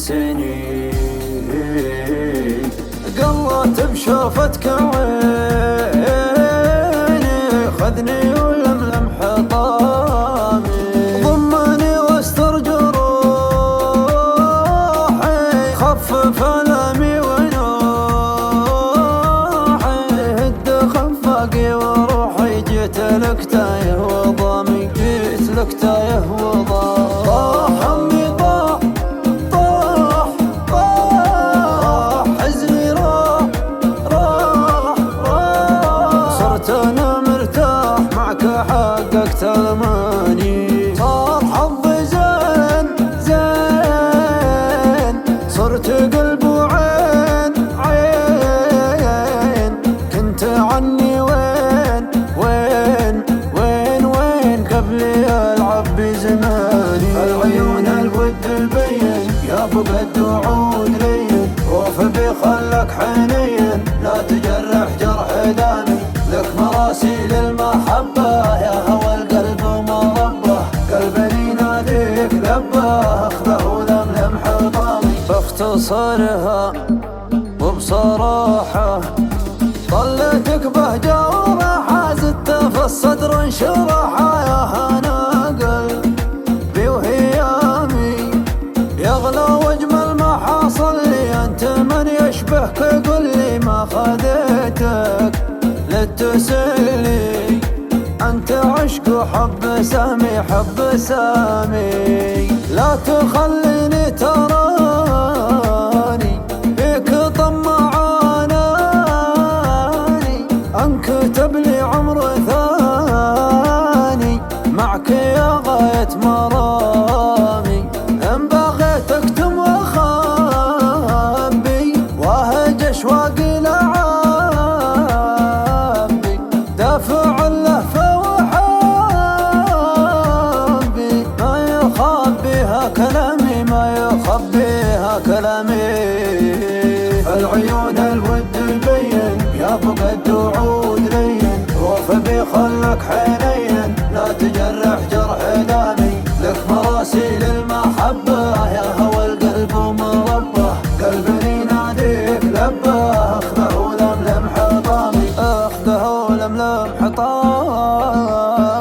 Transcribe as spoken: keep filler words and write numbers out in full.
سنين. قلت بشوفتك عيني خذني ولملم حطامي، ضمني واستر جروحي خفف ألمي ونوحي، هد خفاقي وروحي جيت لك تايه وضامي، جيت لك تايه وضامي. طاح همي طاح طاح طاح حزني راح راح راح، صرت أنا مرتاح معك حققت ألماني، صار حظي زين زين، صرت قلب وعين عين، كنت عني وين وين وين وين قبلي ألعب بزماني. العيون الود البين يا بقد وعود لين، وفي بخلك حنين لا تجرح جرح دامي، لك مراسيل المحبة يا هوى القلب ومربه، قلبي يناديك لبه اخذه ولملم حطامي. باختصارها وبصراحة طليتك بهجة وراحة، زدت في الصدر انشراحة، يا هنا قلبي وهيامي يغلى واجمل ما حصل لي، انت من يشبهك قل لي ما خذيتك للتسلي، انت عشق وحب سامي حب سامي، لا تخليني تراني فيك طمعاناني، انكتب لي عمر ثاني معك يا غاية مرامي، ان بغيت اكتم واخبي واهج اشواقي لعابي، دافع اللهفة وحابي، ما يخبيها كلامي ما يخبيها كلامي. العيون الود البين يا بقد وعود لين، وفي بخلك حنين لا تجرح جرح دامي، لك مراسيل المحبة يا هوى القلب ومربه، قلبي يناديك لبه اخذه ولملم حطامي، اخذه ولملم حطامي.